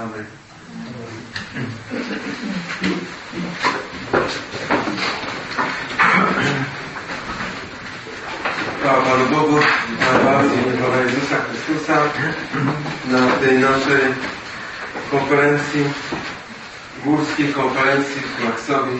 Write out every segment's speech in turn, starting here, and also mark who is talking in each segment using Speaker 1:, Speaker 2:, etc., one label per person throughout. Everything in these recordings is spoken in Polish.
Speaker 1: Amen. Chwała Panu Bogu, witam Was w imieniu Pana Jezusa Chrystusa na tej naszej konferencji, górskiej konferencji kmaksowych.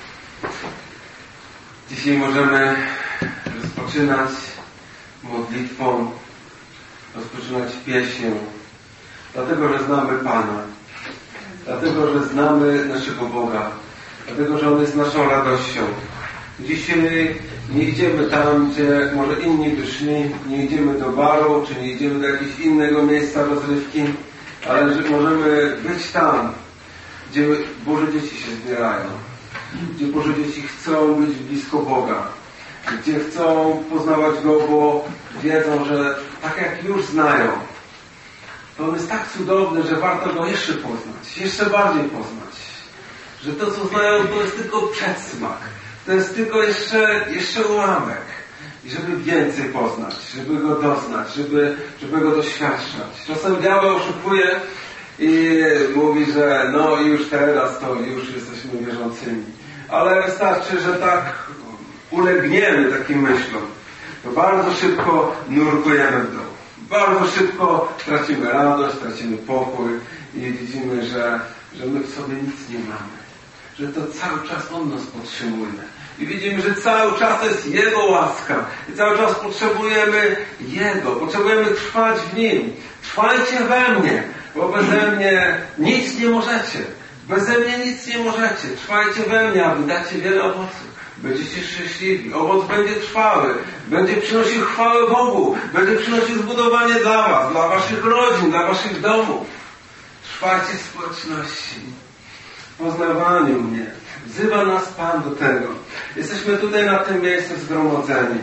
Speaker 1: Dzisiaj możemy rozpoczynać modlitwą, rozpoczynać pieśnią, dlatego, że znamy Pana, dlatego, że znamy naszego Boga, dlatego, że On jest naszą radością. Dzisiaj nie idziemy tam, gdzie może inni by szli, nie idziemy do baru, czy nie idziemy do jakiegoś innego miejsca rozrywki, ale że możemy być tam, gdzie Boże dzieci się zbierają, gdzie Boże dzieci chcą być blisko Boga, gdzie chcą poznawać Go, bo wiedzą, że tak jak już znają, to On jest tak cudowny, że warto Go jeszcze poznać, jeszcze bardziej poznać. Że to, co znają, to jest tylko przedsmak. To jest tylko jeszcze ułamek. I żeby więcej poznać, żeby Go doznać, żeby Go doświadczać. Czasem diabeł oszukuje i mówi, że no już teraz to już jesteśmy wierzącymi. Ale wystarczy, że tak ulegniemy takim myślom. To bardzo szybko nurkujemy w dół. Bardzo szybko tracimy radość, tracimy pokój i widzimy, że my w sobie nic nie mamy. Że to cały czas On nas podtrzymuje. I widzimy, że cały czas to jest Jego łaska. I cały czas potrzebujemy Jego. Potrzebujemy trwać w Nim. Trwajcie we mnie, bo beze mnie nic nie możecie. Beze mnie nic nie możecie. Trwajcie we mnie, a wydacie wiele owoców. Będziecie szczęśliwi. Owoc będzie trwały. Będzie przynosił chwałę Bogu. Będzie przynosił zbudowanie dla Was, dla Waszych rodzin, dla Waszych domów. Trwajcie w społeczności. W poznawaniu mnie. Wzywa nas Pan do tego. Jesteśmy tutaj na tym miejscu zgromadzeni.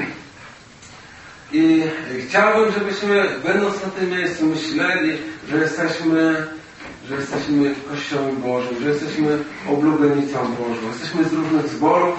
Speaker 1: I chciałbym, żebyśmy, będąc na tym miejscu, myśleli, że jesteśmy Kościołem Bożym, że jesteśmy oblubienicą Bożą. Jesteśmy z różnych zborów.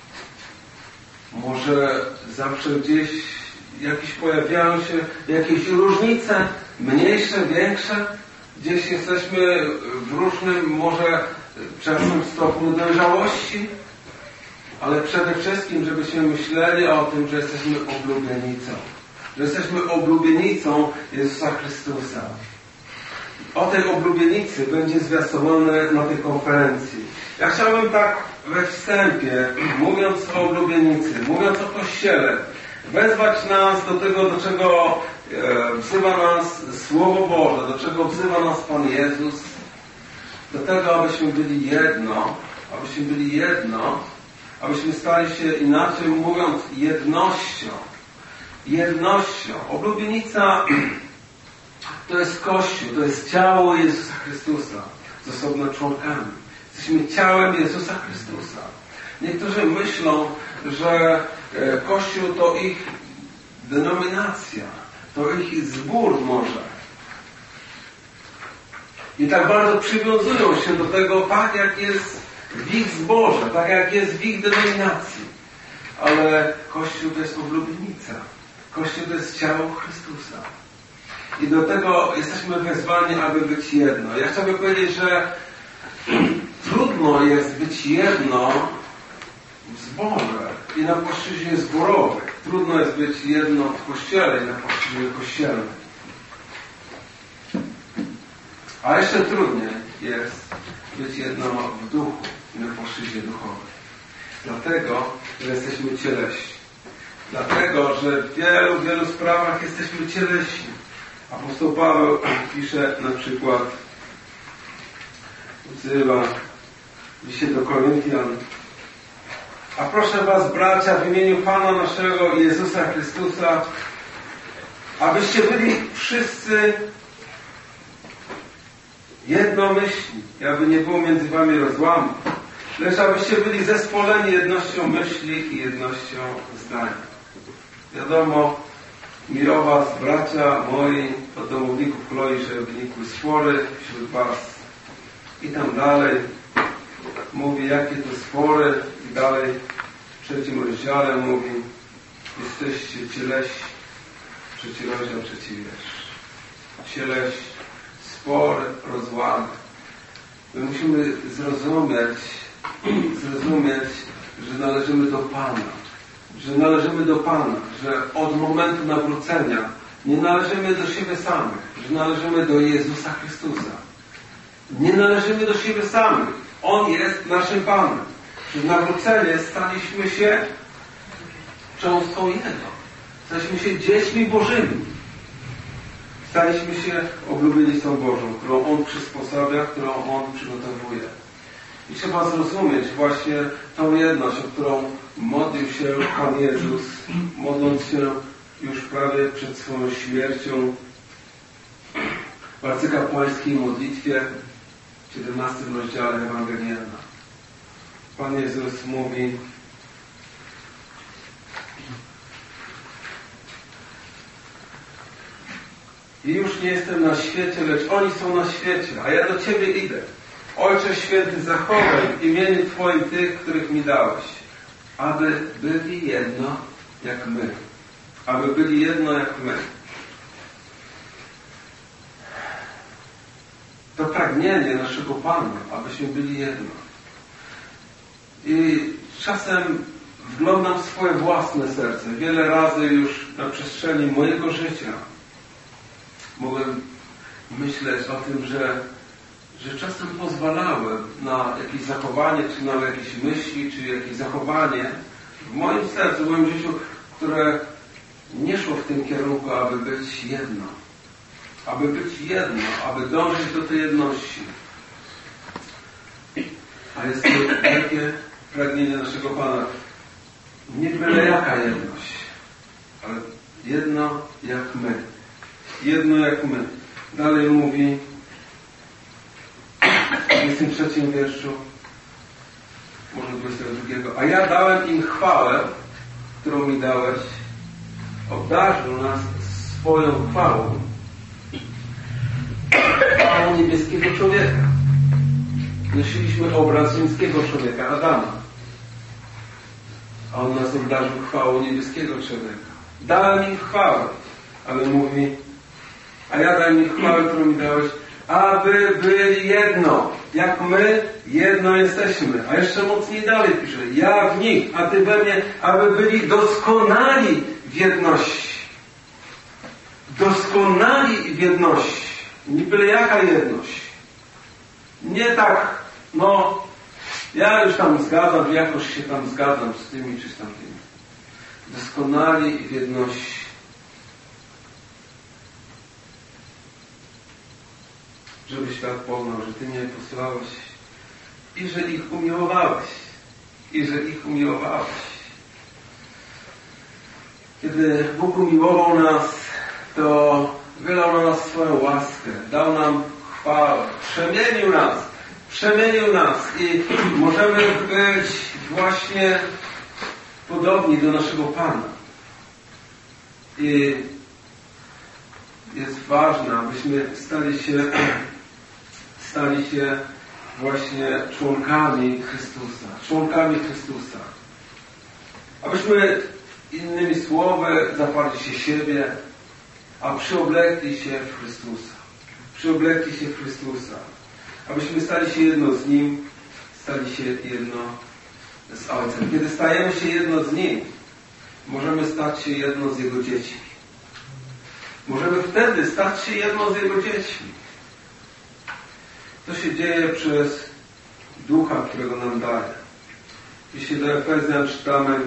Speaker 1: Może zawsze gdzieś pojawiają się jakieś różnice, mniejsze, większe. Gdzieś jesteśmy w różnym, może czasem stopniu dojrzałości, ale przede wszystkim, żebyśmy myśleli o tym, że jesteśmy oblubienicą. Że jesteśmy oblubienicą Jezusa Chrystusa. O tej oblubienicy będzie zwiastowane na tej konferencji. Ja chciałbym tak we wstępie, mówiąc o oblubienicy, mówiąc o Kościele, wezwać nas do tego, do czego wzywa nas Słowo Boże, do czego wzywa nas Pan Jezus, do tego, abyśmy byli jedno, abyśmy stali się, inaczej mówiąc, jednością. Oblubienica to jest Kościół, to jest ciało Jezusa Chrystusa z osobnymi członkami. Jesteśmy ciałem Jezusa Chrystusa. Niektórzy myślą, że Kościół to ich denominacja, to ich zbór może. I tak bardzo przywiązują się do tego, tak jak jest w ich zborze, tak jak jest w ich denominacji. Ale Kościół to jest oblubienica. Kościół to jest ciało Chrystusa. I do tego jesteśmy wezwani, aby być jedno. Ja chciałbym powiedzieć, że trudno jest być jedno w zborze i na płaszczyźnie zborowej. Trudno jest być jedno w Kościele i na płaszczyźnie kościelnej. A jeszcze trudniej jest być jedno w duchu i na płaszczyźnie duchowej. Dlatego, że jesteśmy cieleśni. Dlatego, że w wielu sprawach jesteśmy cieleśni. Apostoł Paweł pisze na przykład, wzywa w liście do Koryntian: a proszę Was, bracia, w imieniu Pana naszego Jezusa Chrystusa, abyście byli wszyscy jednomyślni, aby nie było między Wami rozłamu, lecz abyście byli zespoleni jednością myśli i jednością zdań. Wiadomo, mi o Was, bracia moi, od domowników Chloi, że wynikły spory wśród Was. I tam dalej mówi, jakie to spory, i dalej w 3 rozdziale mówi, jesteście cieleśni. 3 rozdział, 3 wiersz. Cieleśni, spory, rozłamy. My musimy zrozumieć, że należymy do Pana. Że należymy do Pana. Że od momentu nawrócenia nie należymy do siebie samych. Że należymy do Jezusa Chrystusa. Nie należymy do siebie samych. On jest naszym Panem. Przez nawrócenie staliśmy się cząstką Jego. Staliśmy się dziećmi Bożymi. Staliśmy się oblubienicą Bożą, którą On przysposabia, którą On przygotowuje. I trzeba zrozumieć właśnie tą jedność, o którą modlił się Pan Jezus, modląc się już prawie przed swoją śmiercią w arcykapłańskiej modlitwie w 17 rozdziale Ewangelii Jana. Pan Jezus mówi: i już nie jestem na świecie, lecz oni są na świecie, a ja do Ciebie idę. Ojcze Święty, zachowaj w imieniu Twoim tych, których mi dałeś, aby byli jedno jak my. Aby byli jedno jak my. To pragnienie naszego Pana, abyśmy byli jedno. I czasem wglądam w swoje własne serce. Wiele razy już na przestrzeni mojego życia mogłem myśleć o tym, że czasem pozwalałem na jakieś zachowanie, czy na jakieś myśli, czy jakieś zachowanie w moim sercu, w moim życiu, które nie szło w tym kierunku, aby być jedno. Aby być jedno, aby dążyć do tej jedności. A jest to wielkie pragnienie naszego Pana. Nie byle jaka jedność, ale jedno jak my. Jedno jak my. Dalej mówi w 23 wierszu, może 22. A ja dałem im chwałę, którą mi dałeś. Obdarzył nas swoją chwałą. Chwałą niebieskiego człowieka. Nosiliśmy obraz ziemskiego człowieka, Adama. A on nas obdarzył chwałą niebieskiego człowieka. Dałem im chwałę, ale mówi: a ja dałem im chwałę, którą mi dałeś, aby byli jedno, jak my jedno jesteśmy. A jeszcze mocniej dalej pisze: ja w nich, a Ty we mnie, aby byli doskonali w jedności. Doskonali w jedności. Nie byle jaka jedność. Nie tak, ja już tam zgadzam, jakoś się tam zgadzam z tymi czy z tamtymi. Doskonali w jedności. Żeby świat poznał, że Ty mnie posłałeś i że ich umiłowałeś. I że ich umiłowałeś. Kiedy Bóg umiłował nas, to wylał na nas swoją łaskę, dał nam chwałę, przemienił nas i możemy być właśnie podobni do naszego Pana. I jest ważne, abyśmy stali się właśnie członkami Chrystusa. Abyśmy, innymi słowy, zaparli się siebie, a przyoblekli się w Chrystusa. Abyśmy stali się jedno z Nim, stali się jedno z Ojcem. Kiedy stajemy się jedno z Nim, możemy stać się jedno z Jego dziećmi. Możemy wtedy stać się jedno z Jego dziećmi. To się dzieje przez Ducha, którego nam daje. Jeśli do Efezjan czytamy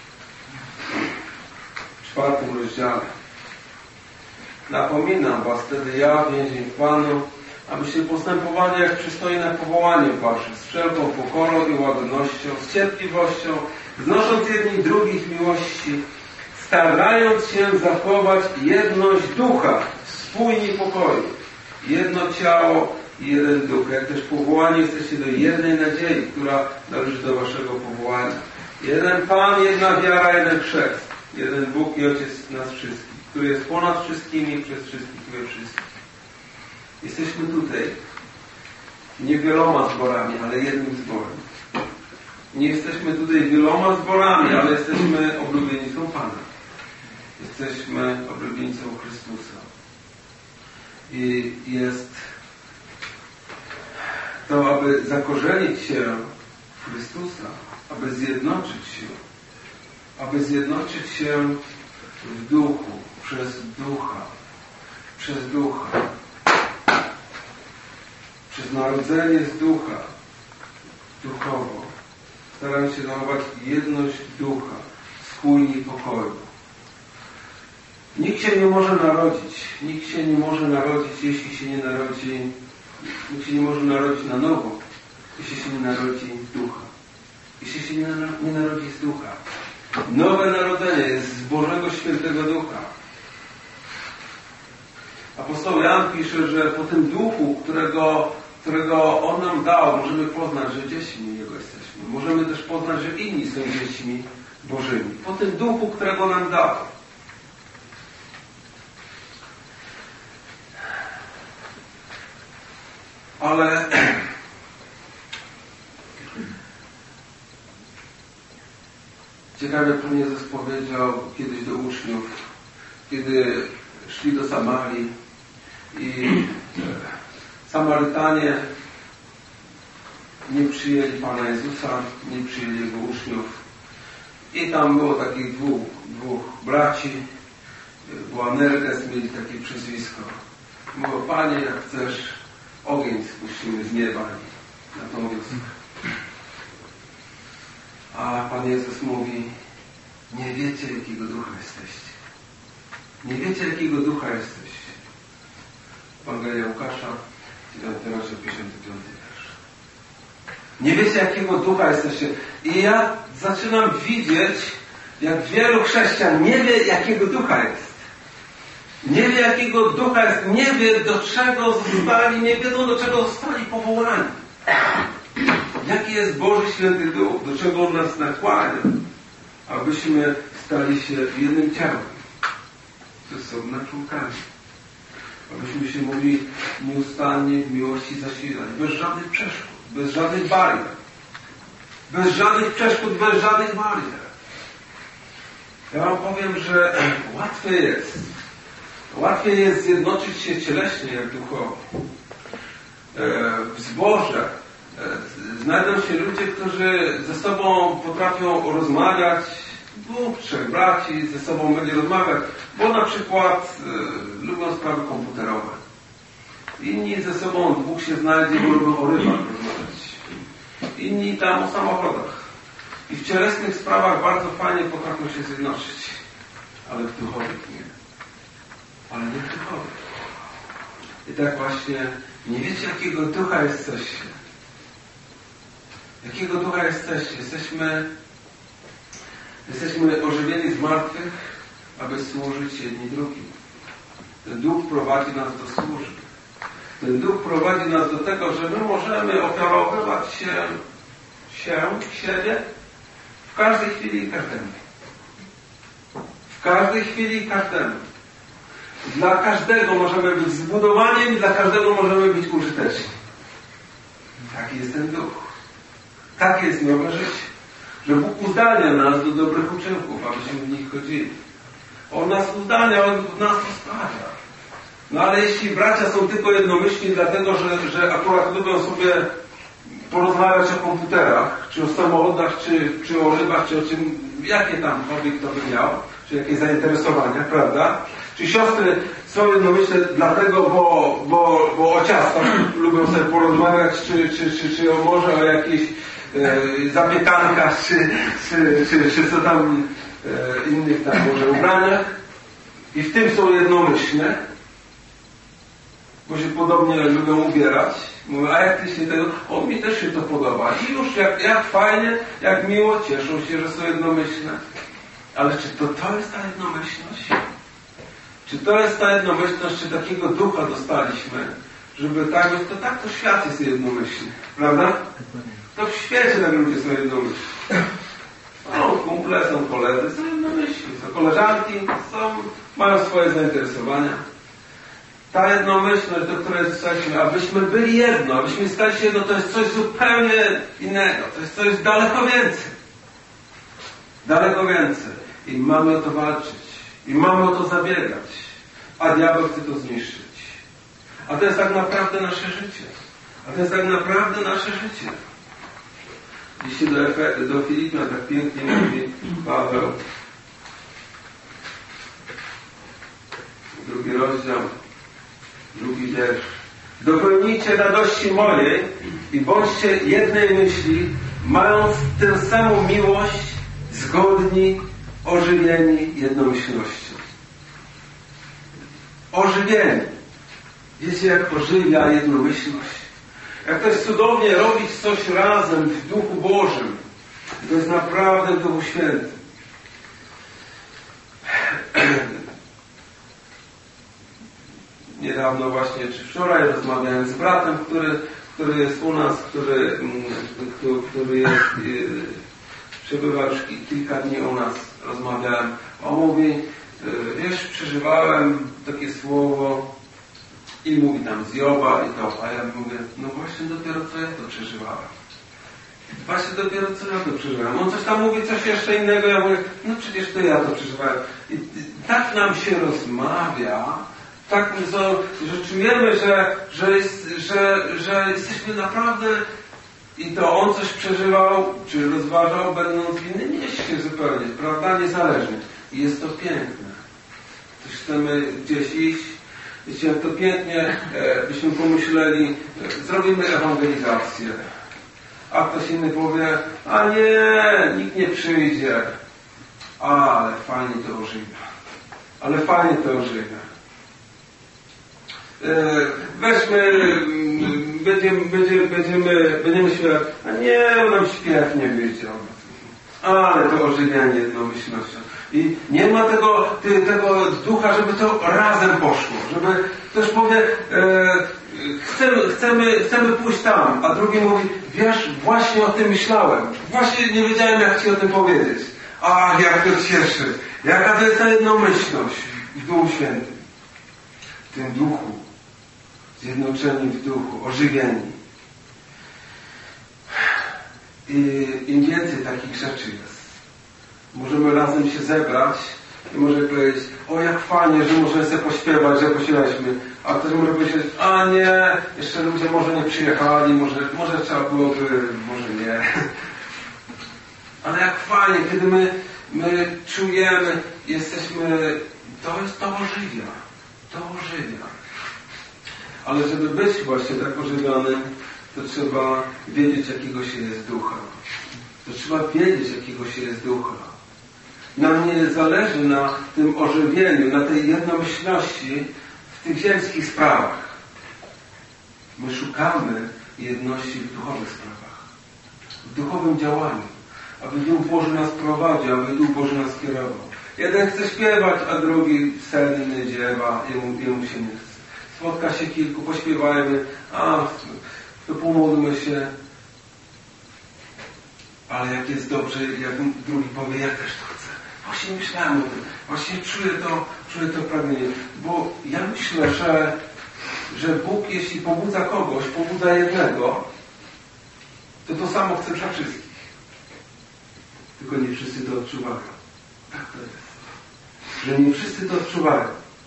Speaker 1: w 4 rozdziale. Napominam was wtedy ja, więzień w Panu, abyście postępowali jak przystoi na powołanie wasze, z wszelką pokorą i łagodnością, z cierpliwością, znosząc jedni drugich w miłości, starając się zachować jedność ducha w spójni pokoju, jedno ciało i jeden duch, jak też powołani jesteście do jednej nadziei, która należy do waszego powołania. Jeden Pan, jedna wiara, jeden chrzest, jeden Bóg i Ojciec nas wszystkich, który jest ponad wszystkimi, przez wszystkich i we wszystkich. Jesteśmy tutaj nie wieloma zborami, ale jednym zborem. Nie jesteśmy tutaj wieloma zborami, ale jesteśmy oblubienicą Pana. Jesteśmy oblubienicą Chrystusa. I jest to aby zakorzenić się w Chrystusa, aby zjednoczyć się w duchu, przez ducha, przez narodzenie z ducha, duchowo. Staram się zachować jedność ducha, spójni pokoju. Nikt się nie może narodzić, jeśli się nie narodzi, nikt się nie może narodzić na nowo, jeśli się nie narodzi z ducha. Jeśli się nie narodzi z ducha. Nowe narodzenie jest z Bożego Świętego Ducha. Apostoł Jan pisze, że po tym duchu, którego On nam dał, możemy poznać, że dziećmi Jego jesteśmy. Możemy też poznać, że inni są dziećmi Bożymi. Po tym duchu, którego nam dał. Ale ciekawie Pan Jezus powiedział kiedyś do uczniów, kiedy szli do Samarii i Samarytanie nie przyjęli Pana Jezusa, nie przyjęli Jego uczniów. I tam było takich dwóch braci, Boanerges, mieli takie przyzwisko. Mówią: Panie, jak chcesz, ogień spuścimy z nieba na tą wioskę. A Pan Jezus mówi: nie wiecie, jakiego ducha jesteście. Nie wiecie, jakiego ducha jesteście. Ewangelia Łukasza, 9 rozdział, 55 wiersz. Nie wiecie, jakiego ducha jesteście. I ja zaczynam widzieć, jak wielu chrześcijan nie wie, jakiego ducha jest. Nie wie, jakiego ducha jest. Nie wie, do czego zostali, nie wiedzą, do czego zostali powołani. Jaki jest Boży Święty Duch, do czego On nas nakłania, abyśmy stali się jednym ciałem, ze sobą członkami. Abyśmy się mogli nieustannie w miłości zasilać, bez żadnych przeszkód, bez żadnych barier. Bez żadnych przeszkód, bez żadnych barier. Ja wam powiem, że łatwiej jest zjednoczyć się cieleśnie, jak duchowo. W zborze znajdą się ludzie, którzy ze sobą potrafią rozmawiać, 2-3 braci ze sobą będzie rozmawiać, bo na przykład lubią sprawy komputerowe. Inni ze sobą 2 się znajdzie, bo lubią o rybach rozmawiać. Inni tam o samochodach. I w cielesnych sprawach bardzo fajnie potrafią się zjednoczyć. Ale w duchowych nie. Ale nie w duchowych. I tak właśnie nie wiecie, jakiego ducha jesteście. Jakiego ducha jesteście? Jesteśmy ożywieni z martwych, aby służyć jedni drugim. Ten duch prowadzi nas do służby. Ten duch prowadzi nas do tego, że my możemy ofiarowywać siebie w każdej chwili i każdemu. W każdej chwili i każdemu. Dla każdego możemy być zbudowaniem, dla każdego możemy być użyteczni. Taki jest ten duch. Takie jest nowe życie. Że Bóg uzdalnia nas do dobrych uczynków, abyśmy w nich chodzili. On nas uzdalnia, On w nas rozprawia. No ale jeśli bracia są tylko jednomyślni dlatego, że akurat lubią sobie porozmawiać o komputerach, czy o samochodach, czy o rybach, czy o czym, jakie tam hobby kto by miał, czy jakieś zainteresowania, prawda? Czy siostry są jednomyślne dlatego, bo o ciastach lubią sobie porozmawiać, czy może o jakichś zapiekankach, czy co tam innych tam może ubraniach. I w tym są jednomyślne, bo się podobnie lubią ubierać. Mówię: a jak ty się tego... O, mi też się to podoba. I już jak fajnie, jak miło, cieszą się, że są jednomyślne. Ale czy to jest ta jednomyślność? Czy to jest ta jednomyślność, czy takiego ducha dostaliśmy, żeby tak być? To świat jest jednomyślny. Prawda? To w świecie tak ludzie są jednomyślni. Są kumple, są koledzy, są jednomyślni. Są koleżanki, mają swoje zainteresowania. Ta jednomyślność, do której jesteśmy, abyśmy byli jedno, abyśmy stali się jedno, to jest coś zupełnie innego. To jest coś daleko więcej. Daleko więcej. I mamy o to walczyć. I mamy o to zabiegać. A diabeł chce to zniszczyć. A to jest tak naprawdę nasze życie. A to jest tak naprawdę nasze życie. Dzisiaj do Filipian tak pięknie mówi Paweł. 2 rozdział, 2 wiersz. Dopełnijcie radości mojej i bądźcie jednej myśli, mając tę samą miłość, zgodni, ożywieni jednomyślnością. Ożywieni. Wiecie, jak ożywia jednomyślność? Jak to jest cudownie robić coś razem w Duchu Bożym. To jest naprawdę w Duchu Świętym. Niedawno właśnie, czy wczoraj rozmawiałem z bratem, który jest u nas, który jest, przebywa już kilka dni u nas. Rozmawiałem. On mówi, wiesz, przeżywałem takie słowo i mówi tam z Joba i to, a ja mówię, no właśnie dopiero co ja to przeżywałem. Właśnie dopiero co ja to przeżywałem. On coś tam mówi, coś jeszcze innego, ja mówię, no przecież to ja to przeżywałem. I tak nam się rozmawia, tak, że czujemy, że jesteśmy naprawdę i to on coś przeżywał, czy rozważał, będąc w innym mieście zupełnie, prawda, niezależnie. I jest to piękne. Coś chcemy gdzieś iść. Wiecie, jak to pięknie byśmy pomyśleli, zrobimy ewangelizację. A ktoś inny powie, a nie, nikt nie przyjdzie. Ale fajnie to ożywia. Ale fajnie to ożywia. Weźmy, będziemy śpiewać, a nie, nam śpiew nie wyjdzie. Ale to ożywianie jednomyślnością. I nie ma tego ducha, żeby to razem poszło. Żeby ktoś powie, chcemy pójść tam, a drugi mówi, wiesz, właśnie o tym myślałem. Właśnie nie wiedziałem, jak ci o tym powiedzieć. A jak to cieszy. Jaka to jest ta jednomyślność w Duchu Świętym. W tym duchu. Zjednoczeni w duchu. Ożywieni. I im więcej takich rzeczy jest. Możemy razem się zebrać i możemy powiedzieć, o jak fajnie, że możemy sobie pośpiewać, że pośpiewaliśmy. A ktoś może powiedzieć, a nie, jeszcze ludzie może nie przyjechali, może trzeba byłoby, może nie. Ale jak fajnie, kiedy my czujemy, jesteśmy, to ożywia. To ożywia. Ale żeby być właśnie tak ożywionym, to trzeba wiedzieć, jakiego się jest ducha. To trzeba wiedzieć, jakiego się jest ducha. Nam nie zależy na tym ożywieniu, na tej jednomyślności w tych ziemskich sprawach. My szukamy jedności w duchowych sprawach. W duchowym działaniu. Aby Duch Boży nas prowadził, aby Duch Boży nas kierował. Jeden chce śpiewać, a drugi senny dziewa, jemu się nie chce. Spotka się kilku, pośpiewajmy, to pomódlmy się. Ale jak jest dobrze, jak drugi powie, ja też to chcę. Właśnie myślałem o tym. Właśnie czuję to pragnienie. Bo ja myślę, że Bóg, jeśli pobudza kogoś, pobudza jednego, to samo chce dla wszystkich. Tylko nie wszyscy to odczuwają. Tak to jest. Że nie wszyscy to odczuwają.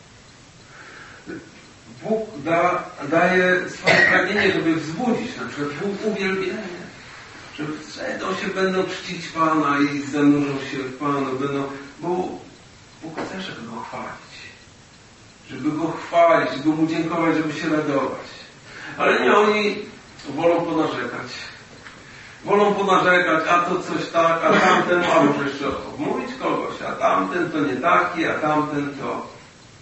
Speaker 1: Bóg daje swoje pragnienie, żeby wzbudzić, na przykład uwielbienie. Że się będą czcić Pana i zanurzą się w Panu, bo Bóg chce, żeby Go chwalić. Żeby Go chwalić, żeby Mu dziękować, żeby się radować. Ale nie, oni wolą ponarzekać. Wolą ponarzekać, a to coś tak, a tamten, a może jeszcze mówić kogoś, a tamten to nie taki, a tamten to.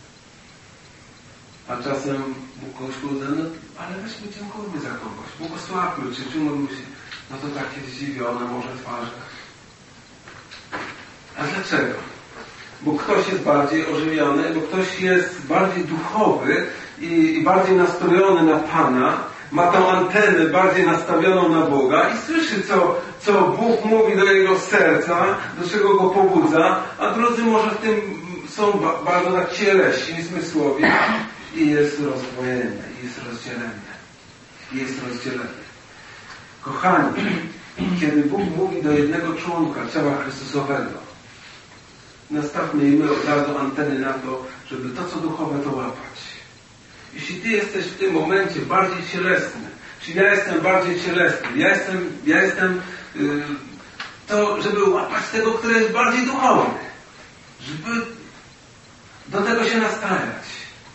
Speaker 1: A czasem Bóg kogoś powie, no ale weźmy dziękujmy za kogoś, błogosławmy, czy módlmy się. No to takie zdziwione może twarze. A dlaczego? Bo ktoś jest bardziej ożywiony, bo ktoś jest bardziej duchowy i bardziej nastrojony na Pana, ma tą antenę bardziej nastawioną na Boga i słyszy, co Bóg mówi do jego serca, do czego go pobudza, a drudzy może w tym są bardzo tak cieleśni, zmysłowi i jest rozdwojenie, jest rozdzielenie. Kochani, kiedy Bóg mówi do jednego członka ciała Chrystusowego, nastawmy i my od razu anteny na to, żeby to, co duchowe, to łapać. Jeśli Ty jesteś w tym momencie bardziej cielesny, Czyli ja jestem bardziej cielesny. Ja jestem to, żeby łapać tego, który jest bardziej duchowny. Żeby do tego się nastawiać.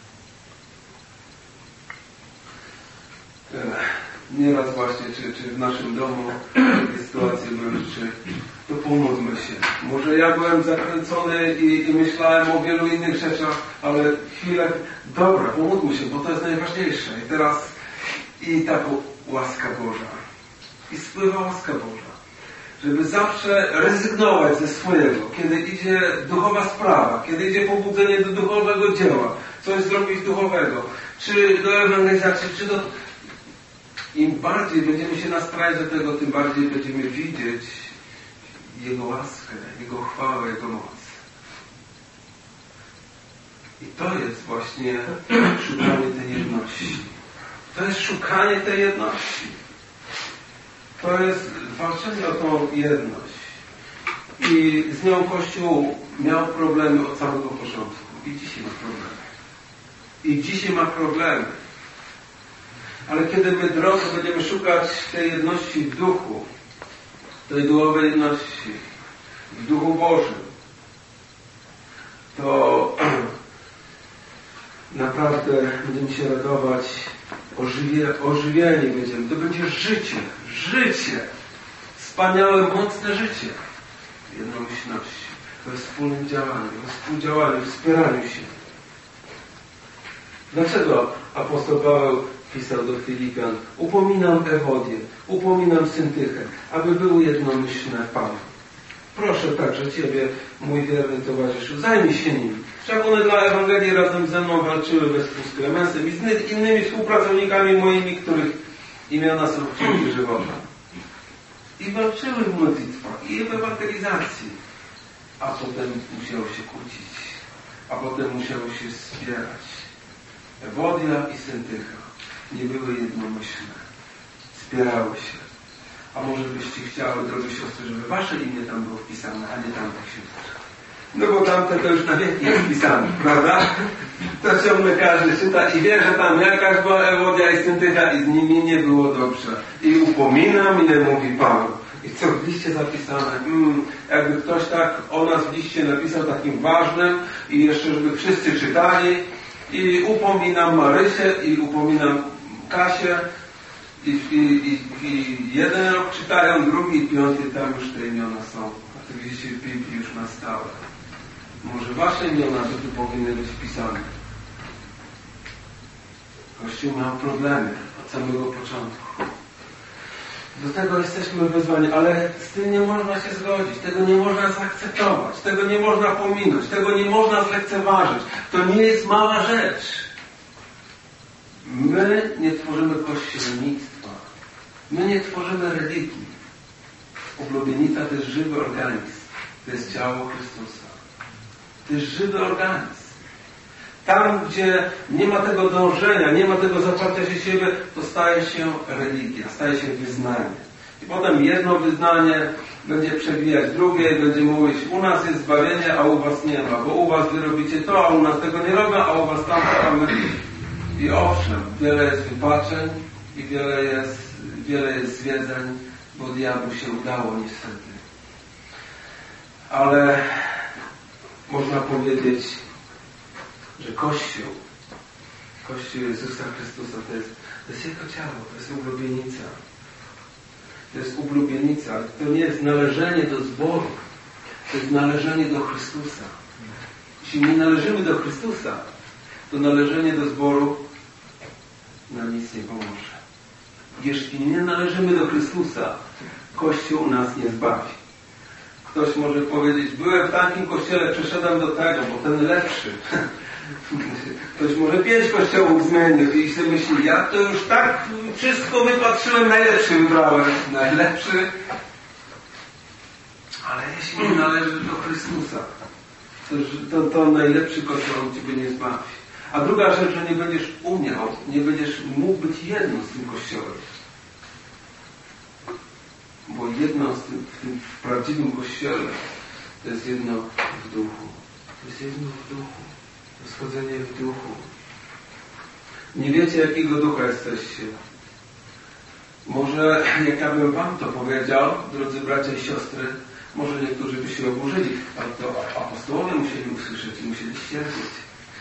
Speaker 1: Nieraz właśnie, czy w naszym domu takie sytuacje były, to pomódlmy się. Może ja byłem zakręcony i myślałem o wielu innych rzeczach, ale chwilę, dobra, pomódlmy się, bo to jest najważniejsze. I teraz i ta łaska Boża. I spływa łaska Boża. Żeby zawsze rezygnować ze swojego, kiedy idzie duchowa sprawa, kiedy idzie pobudzenie do duchowego dzieła, coś zrobić duchowego, czy do ewangelizacji, czy do... Im bardziej będziemy się nastrajać do tego, tym bardziej będziemy widzieć Jego łaskę, Jego chwałę, Jego moc. I to jest właśnie szukanie tej jedności. To jest szukanie tej jedności. To jest walczenie o tą jedność. I z nią Kościół miał problemy od samego początku. I dzisiaj ma problemy. I dzisiaj ma problemy. Ale kiedy my, drodzy, będziemy szukać tej jedności w duchu, tej duchowej jedności w duchu Bożym, to naprawdę będziemy się radować, ożywieni będziemy. To będzie życie, wspaniałe, mocne życie jednomyślności, we wspólnym działaniu, we współdziałaniu, wspieraniu się. Dlaczego apostoł Paweł pisał do Filipian: upominam Ewodię, upominam Syntychę, aby były jednomyślne w Panu. Proszę także Ciebie, mój wierny towarzyszu, zajmij się nimi. Wszak one dla Ewangelii razem ze mną walczyły wespół z Klemensem i z innymi współpracownikami moimi, których imiona są w księdze żywota. I walczyły w modlitwach i w ewangelizacji. A potem musiało się kłócić. A potem musiało się wspierać. Ewodia i Syntycha nie były jednomyślne. Wspierały się. A może byście chciały, drogie siostry, żeby wasze imię tam było wpisane, a nie tamtych sióstr. No bo tamte to już na wieki jest wpisane, prawda? To ciągle każdy czyta i wie, że tam jakaś była Ewodia i Syntycha i z nimi nie było dobrze. I upominam, ile mówi Paweł. I co w liście zapisane? Jakby ktoś tak o nas w liście napisał takim ważnym i jeszcze, żeby wszyscy czytali. I upominam Marysię i upominam Kasię. I jeden rok czytają, drugi i piąty, tam już te imiona są. A to widzicie w Biblii już na stałe. Może wasze imiona tu powinny być wpisane. Kościół miał problemy od samego początku. Do tego jesteśmy wezwani, ale z tym nie można się zgodzić. Tego nie można zaakceptować. Tego nie można pominąć. Tego nie można zlekceważyć. To nie jest mała rzecz. My nie tworzymy kościelnictwa. My nie tworzymy religii. Oblubienica to jest żywy organizm. To jest ciało Chrystusa. To jest żywy organizm. Tam, gdzie nie ma tego dążenia, nie ma tego zaparcia się siebie, to staje się religia, staje się wyznanie. I potem jedno wyznanie będzie przebijać drugie i będzie mówić: u nas jest zbawienie, a u was nie ma, bo u was wy robicie to, a u nas tego nie robią, a u was tamto, a my... I owszem, wiele jest wypaczeń i wiele jest zwiedzeń, bo diabłu się udało niestety. Ale można powiedzieć, że Kościół Jezusa Chrystusa to jest Jego ciało, to jest ublubienica. To jest ublubienica. To nie jest należenie do zboru. To jest należenie do Chrystusa. Jeśli nie należymy do Chrystusa, to należenie do zboru nam nic nie pomoże. Jeśli nie należymy do Chrystusa, Kościół nas nie zbawi. Ktoś może powiedzieć: byłem w takim kościele, przeszedłem do tego, bo ten lepszy. Ktoś może 5 kościołów zmienił i sobie myśli: ja to już tak wszystko wypatrzyłem, najlepszy wybrałem. Najlepszy. Ale jeśli nie należy do Chrystusa, to najlepszy kościół Ciebie nie zbawi. A druga rzecz, że nie będziesz umiał, nie będziesz mógł być jedno z tym kościołem. Bo jedno w prawdziwym kościele to jest jedno w duchu. To jest jedno w duchu. To jest chodzenie w duchu. Nie wiecie, jakiego ducha jesteście. Może jak ja bym wam to powiedział, drodzy bracia i siostry, może niektórzy by się oburzyli, ale to apostołowie musieli usłyszeć i musieli ścierpieć.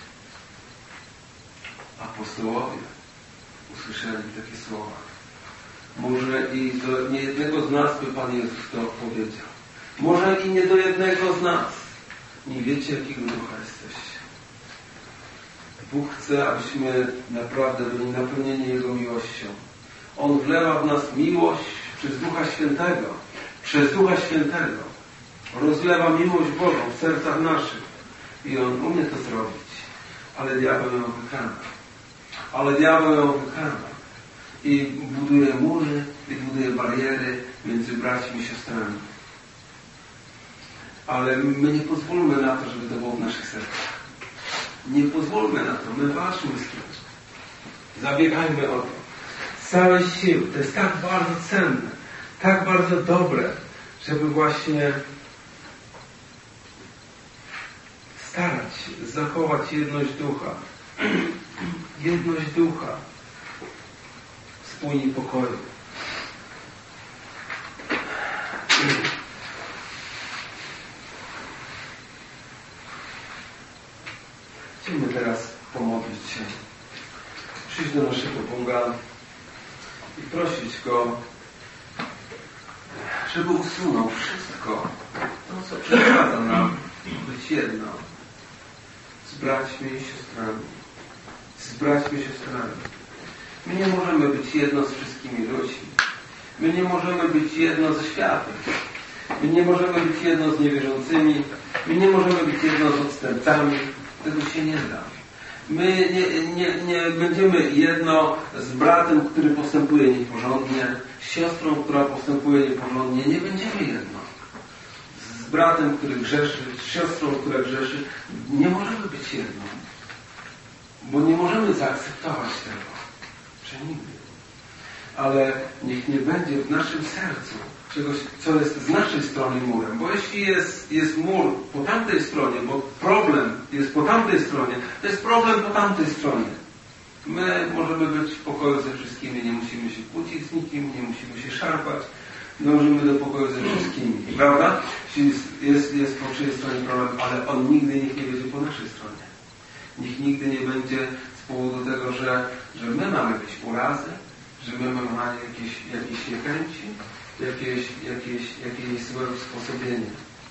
Speaker 1: Apostołowie usłyszeli takie słowa. Może i do niejednego z nas by Pan Jezus to powiedział. Może i nie do jednego z nas. Nie wiecie, jakiego ducha jesteście. Bóg chce, abyśmy naprawdę byli napełnieni Jego miłością. On wlewa w nas miłość przez Ducha Świętego. Przez Ducha Świętego. Rozlewa miłość Bożą w sercach naszych. I On umie to zrobić. Ale diabeł ją wykana. Ale diabeł ją wykana. I buduje mury, i buduje bariery między braćmi i siostrami. Ale my nie pozwólmy na to, żeby to było w naszych sercach. Nie pozwólmy na to. My walczmy z tym. Zabiegajmy o to. Z całej siły. To jest tak bardzo cenne. Tak bardzo dobre, żeby właśnie starać się zachować jedność ducha. Jedność ducha. Wspólni pokoju. Chcemy teraz pomodlić się. Przyjść do naszego Boga i prosić Go, żeby usunął wszystko to, co przeszkadza nam być jedno z braćmi i siostrami. Z braćmi i siostrami. My nie możemy być jedno z wszystkimi ludźmi. My nie możemy być jedno ze światem. My nie możemy być jedno z niewierzącymi. My nie możemy być jedno z odstępcami. Tego się nie da. My nie będziemy jedno z bratem, który postępuje nieporządnie, z siostrą, która postępuje nieporządnie. Nie będziemy jedno. Z bratem, który grzeszy, z siostrą, która grzeszy. Nie możemy być jedno. Bo nie możemy zaakceptować tego. Przenigdy. Ale niech nie będzie w naszym sercu czegoś, co jest z naszej strony murem. Bo jeśli jest mur po tamtej stronie, bo problem jest po tamtej stronie, to jest problem po tamtej stronie. My możemy być w pokoju ze wszystkimi, nie musimy się kłócić z nikim, nie musimy się szarpać, dążymy do pokoju ze wszystkimi. Prawda? Jeśli jest po czyjej stronie problem, ale on nigdy niech nie będzie po naszej stronie. Niech nigdy nie będzie z powodu tego, że my mamy jakieś urazy, że my mamy jakieś niechęci, jakieś złe usposobienie.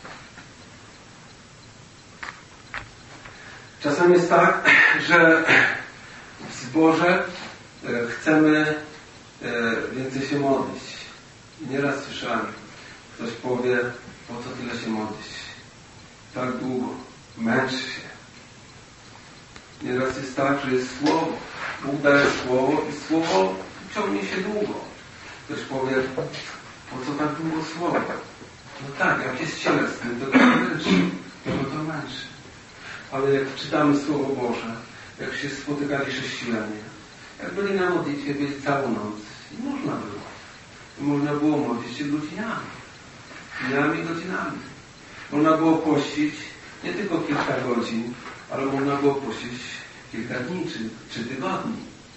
Speaker 1: Czasem jest tak, że w zborze chcemy więcej się modlić. I nieraz słyszałem, ktoś powie, po co tyle się modlić? Tak długo. Męcz się. Nieraz jest tak, że jest słowo. Bóg daje słowo i słowo ciągnie się długo. Ktoś powie, po co tak długo słowo? No tak, jak jest cielesny, to męczy. To męczy. Ale jak czytamy Słowo Boże, jak się spotykali chrześcijanie, jak byli na modlitwie, byli całą noc. I można było. I można było modlić się godzinami. Dniami i godzinami. Można było pościć nie tylko kilka godzin, ale można było pościć kilka dni czy tygodni.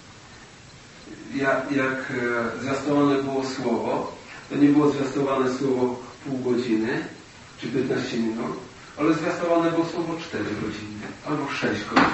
Speaker 1: Jak zwiastowane było Słowo, to nie było zwiastowane Słowo pół godziny czy 15 minut, ale zwiastowane było Słowo 4 godziny albo 6 godzin.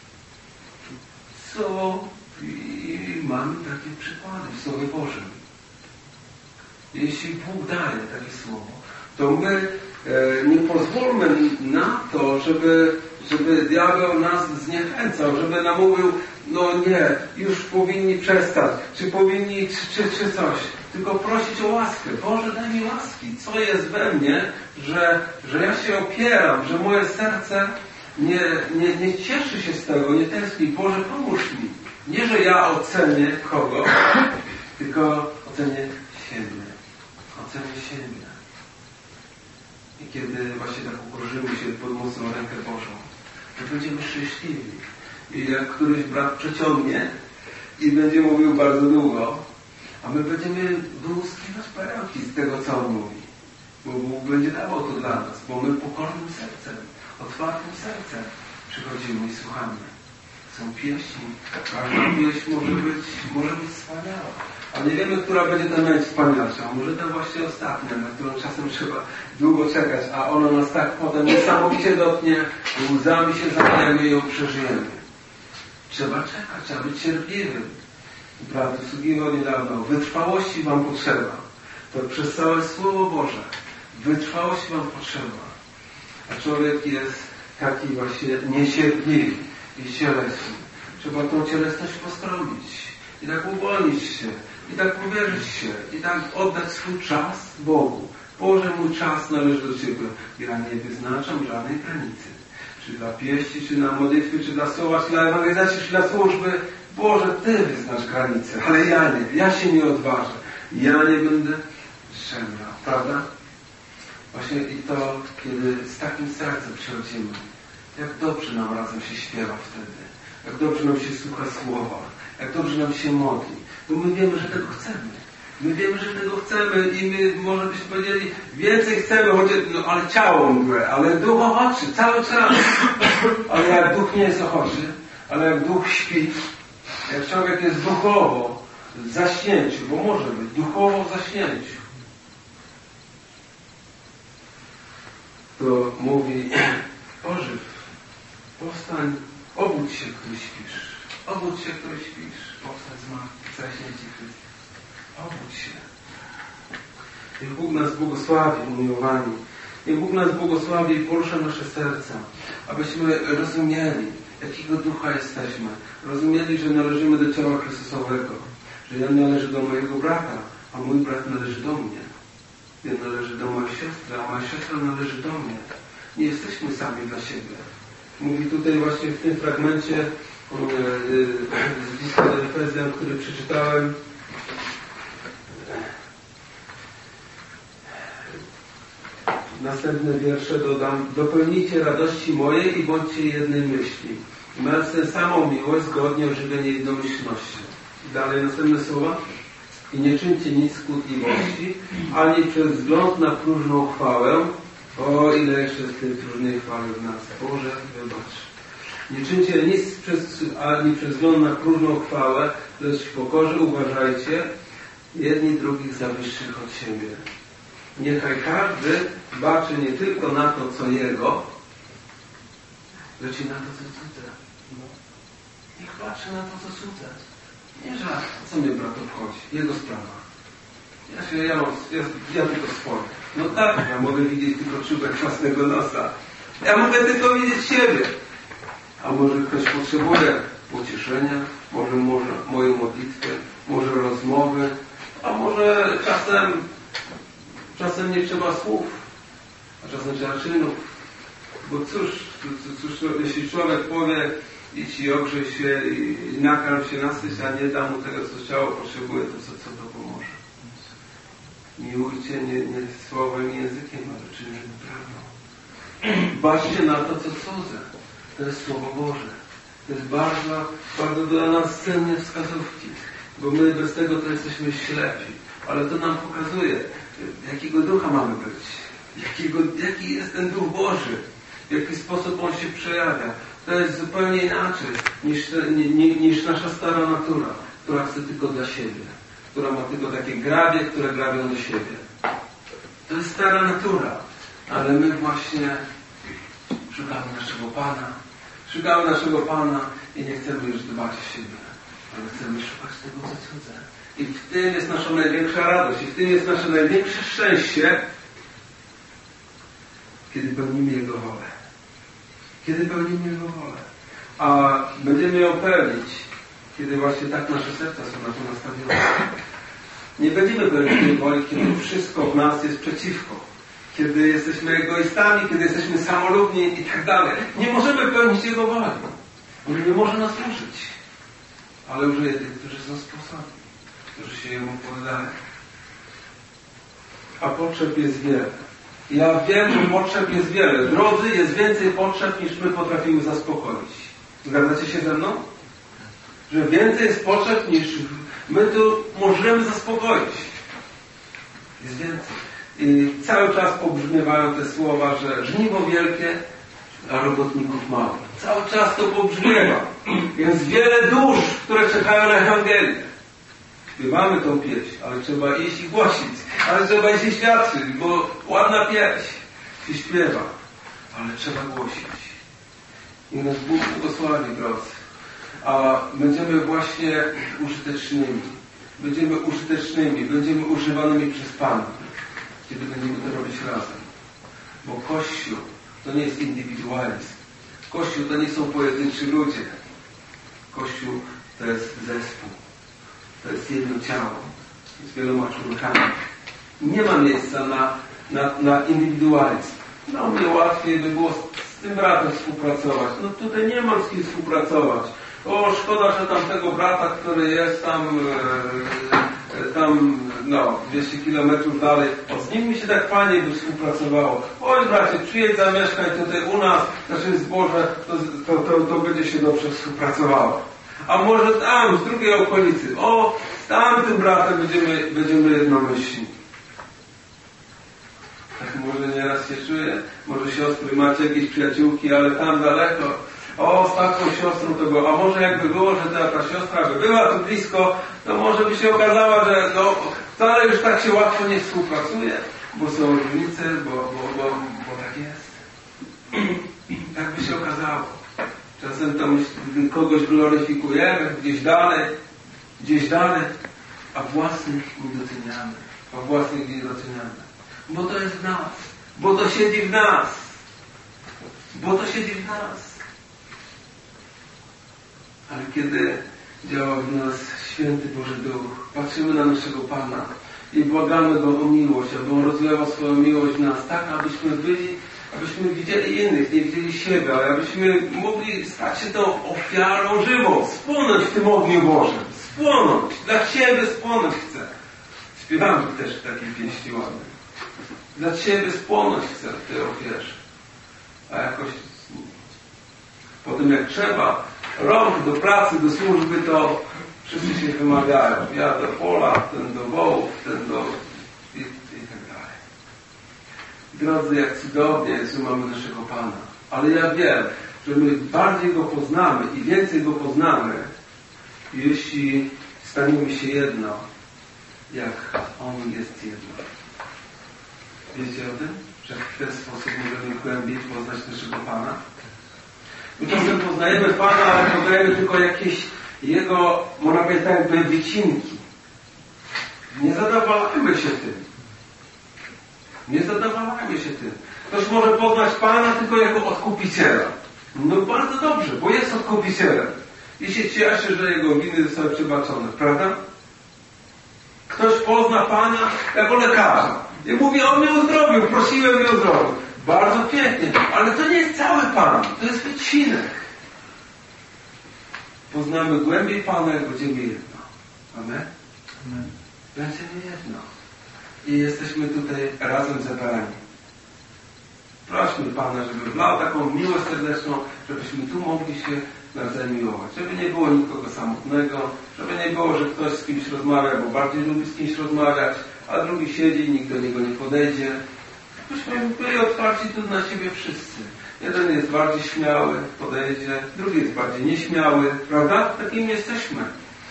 Speaker 1: I mamy takie przykłady w Słowie Bożym. Jeśli Bóg daje takie Słowo, to my nie pozwólmy na to, żeby diabeł nas zniechęcał, żeby nam mówił, no nie, już powinni przestać, czy powinni, czy coś. Tylko prosić o łaskę. Boże, daj mi łaski. Co jest we mnie, że ja się opieram, że moje serce nie cieszy się z tego, nie tęskni. Boże, pomóż mi. Nie, że ja ocenię kogo, tylko ocenię siebie. Ocenię siebie. I kiedy właśnie tak ukorzymy się pod mocną rękę Bożą, to będziemy szczęśliwi. I jak któryś brat przeciągnie i będzie mówił bardzo długo, a my będziemy wyłuskiwać perełki z tego, co on mówi. Bo Bóg będzie dawał to dla nas, bo my pokornym sercem, otwartym sercem przychodzimy i słuchamy Są pieśni. Każda pieśń może być wspaniała. A nie wiemy, która będzie ta najwspanialsza. Może ta właśnie ostatnia, na którą czasem trzeba długo czekać, a ona nas tak potem niesamowicie dotknie, łzami się zalejemy i ją przeżyjemy. Trzeba czekać, trzeba być cierpliwym. Brat usługiwał niedawno. Wytrwałości wam potrzeba. To przez całe Słowo Boże. Wytrwałości wam potrzeba. A człowiek jest taki właśnie niecierpliwy i cielesny. Trzeba tą cielesność poskromić. I tak uwolnić się. I tak powierzyć się. I tak oddać swój czas Bogu. Boże, mój czas należy do Ciebie. Ja nie wyznaczam żadnej granicy. Czy dla pieści, czy na modlitwy, czy dla słowa, czy dla ewangelizacji, czy dla służby. Boże, Ty wyznacz granice. Ale ja nie. Ja się nie odważę. Ja nie będę szemrał. Prawda? Właśnie i to, kiedy z takim sercem przychodzimy, jak dobrze nam razem się śpiewa wtedy. Jak dobrze nam się słucha słowa. Jak dobrze nam się modli. Bo my wiemy, że tego chcemy. My wiemy, że tego chcemy i my, może byśmy powiedzieli, więcej chcemy, choć, no, ale ciało mgłe, ale duch ochoczy, cały czas. Ale jak duch nie jest ochoczy, ale jak duch śpi, jak człowiek jest duchowo w zaśnięciu, bo może być duchowo w zaśnięciu, to mówi, ożyw, powstań, obudź się, który śpisz. Obudź się, który śpisz. Powstań z martwych, zaśnięci Chrystus. Obudź się. Niech Bóg nas błogosławi, umiłowani. Niech Bóg nas błogosławi i porusza nasze serca, abyśmy rozumieli, jakiego ducha jesteśmy. Rozumieli, że należymy do ciała Chrystusowego. Że ja należę do mojego brata, a mój brat należy do mnie. Ja należę do mojej siostry, a moja siostra należy do mnie. Nie jesteśmy sami dla siebie. Mówi tutaj właśnie w tym fragmencie z listu do Efezjan, który przeczytałem, następne wiersze dodam. Dopełnijcie radości mojej i bądźcie jednej myśli. Mając tę samą miłość, zgodnie ożywienie jednomyślnością. I dalej następne słowa. I nie czyńcie nic z kłótliwości, ani przez wzgląd na próżną chwałę. O, ile jeszcze tej próżnej chwały w nas. Boże, wybacz. Nie czyńcie nic ani przez wzgląd na próżną chwałę, lecz w pokorze uważajcie jedni drugich za wyższych od siebie. Niechaj każdy baczy nie tylko na to, co jego, lecz i na to, co cudze. Niech patrzy na to, co cudze. Nie żart, co mnie brat obchodzi? Jego sprawa. Ja tylko swoje. No tak, ja mogę widzieć tylko czubek własnego nosa. Ja mogę tylko widzieć siebie. A może ktoś potrzebuje pocieszenia, może mojej modlitwy, może rozmowy, a może czasem nie trzeba słów, a czasem trzeba czynów. Bo cóż, jeśli człowiek powie, idź i ogrzej się i nakarm się, nasyć, a nie da mu tego, co ciało potrzebuje, to co to pomoże? Miłujcie nie słowem i językiem, ale czynem prawdą. Baczcie na to, co cudze. To jest Słowo Boże. To jest bardzo, bardzo dla nas cenne wskazówki. Bo my bez tego to jesteśmy ślepi. Ale to nam pokazuje, jakiego ducha mamy być. Jaki jest ten Duch Boży. W jaki sposób On się przejawia. To jest zupełnie inaczej niż nasza stara natura, która chce tylko dla siebie. Która ma tylko takie grabie, które grabią do siebie. To jest stara natura. Ale my właśnie szukamy naszego Pana i nie chcemy już dbać o siebie, ale chcemy szukać tego, co cudze. I w tym jest nasza największa radość, i w tym jest nasze największe szczęście, kiedy pełnimy Jego wolę. Kiedy pełnimy Jego wolę. A będziemy ją pełnić, kiedy właśnie tak nasze serca są na to nastawione. Nie będziemy pełnić tej woli, kiedy wszystko w nas jest przeciwko. Kiedy jesteśmy egoistami, kiedy jesteśmy samolubni i tak dalej. Nie możemy pełnić Jego woli. On nie może nas użyć. Ale użyje tych, którzy są sposobni. Którzy się Jemu poddają. A potrzeb jest wiele. Ja wiem, że potrzeb jest wiele. Drodzy, jest więcej potrzeb, niż my potrafimy zaspokoić. Zgadzacie się ze mną? Że więcej jest potrzeb, niż my tu możemy zaspokoić. Jest więcej. I cały czas pobrzmiewają te słowa, że żniwo wielkie, a robotników mało. Cały czas to pobrzmiewa. Jest wiele dusz, które czekają na Ewangelię. Śpiewamy tą pieśń, ale trzeba iść i głosić. Ale trzeba iść i świadczyć, bo ładna pieśń się śpiewa. Ale trzeba głosić. I nas Bóg błogosławi, drodzy. A będziemy właśnie użytecznymi. Będziemy użytecznymi, będziemy używanymi przez Pana, kiedy będziemy to robić razem. Bo Kościół to nie jest indywidualizm. Kościół to nie są pojedynczy ludzie. Kościół to jest zespół. To jest jedno ciało z wieloma członkami. Nie ma miejsca na indywidualizm. No mnie łatwiej by było z tym bratem współpracować. No tutaj nie mam z kim współpracować. O, szkoda, że tamtego brata, który jest tam 200 kilometrów dalej, z nim mi się tak fajnie by współpracowało. Oj bracie, przyjedź, zamieszkaj tutaj u nas, znaczy zboże, to będzie się dobrze współpracowało. A może tam, z drugiej okolicy, z tamtym bratem będziemy jednomyślni. Tak może nieraz się czuję, może siostry macie jakieś przyjaciółki, ale tam daleko, z taką siostrą to było, a może jakby było, że ta siostra by była tu blisko, to może by się okazała, że wcale już tak się łatwo nie współpracuje, bo są różnice, bo tak jest. Tak by się okazało. Czasem to kogoś gloryfikujemy gdzieś dalej, a własnych nie doceniamy. Bo to jest w nas. Bo to siedzi w nas. Ale kiedy działa w nas Święty Boży Duch, patrzymy na naszego Pana i błagamy Go o miłość, aby On rozlewał swoją miłość w nas, tak abyśmy widzieli innych, nie widzieli siebie, ale abyśmy mogli stać się tą ofiarą żywą, spłonąć w tym ogniu Bożym, spłonąć, dla Ciebie spłonąć chcę. Śpiewamy też w takiej pieśni ładnej. Dla Ciebie spłonąć chcę w tej ofierze. A jakoś potem jak trzeba rąk do pracy, do służby, to wszyscy się wymagają. Ja do pola, ten do wołów, ten do... i tak dalej. Drodzy, jak cudownie, że mamy naszego Pana. Ale ja wiem, że my bardziej Go poznamy i więcej Go poznamy, jeśli staniemy się jedno, jak On jest jedno. Wiecie o tym? Że w ten sposób możemy głębiej poznać naszego Pana? My czasem poznajemy Pana, ale poznajemy tylko jakieś Jego, można powiedzieć, tak jakby wycinki. Nie zadowalajmy się tym. Ktoś może poznać Pana tylko jako Odkupiciela. No bardzo dobrze, bo jest Odkupicielem. I się cieszy, że Jego winy zostały przebaczone. Prawda? Ktoś pozna Pana jako lekarza. I mówi, On mnie uzdrowił, prosiłem mnie uzdrowił. Bardzo pięknie, ale to nie jest cały Pan, to jest wycinek. Poznamy głębiej Pana, jak będziemy jedno. Amen? Będziemy jedno. I jesteśmy tutaj razem zebrani. Prośmy Pana, żeby wlał taką miłość serdeczną, żebyśmy tu mogli się nawzajem miłować. Żeby nie było nikogo samotnego, żeby nie było, że ktoś z kimś rozmawia, bo bardziej lubi z kimś rozmawiać, a drugi siedzi i nikt do niego nie podejdzie. Byśmy byli otwarci tu na siebie wszyscy. Jeden jest bardziej śmiały, podejdzie, drugi jest bardziej nieśmiały, prawda? Takim jesteśmy.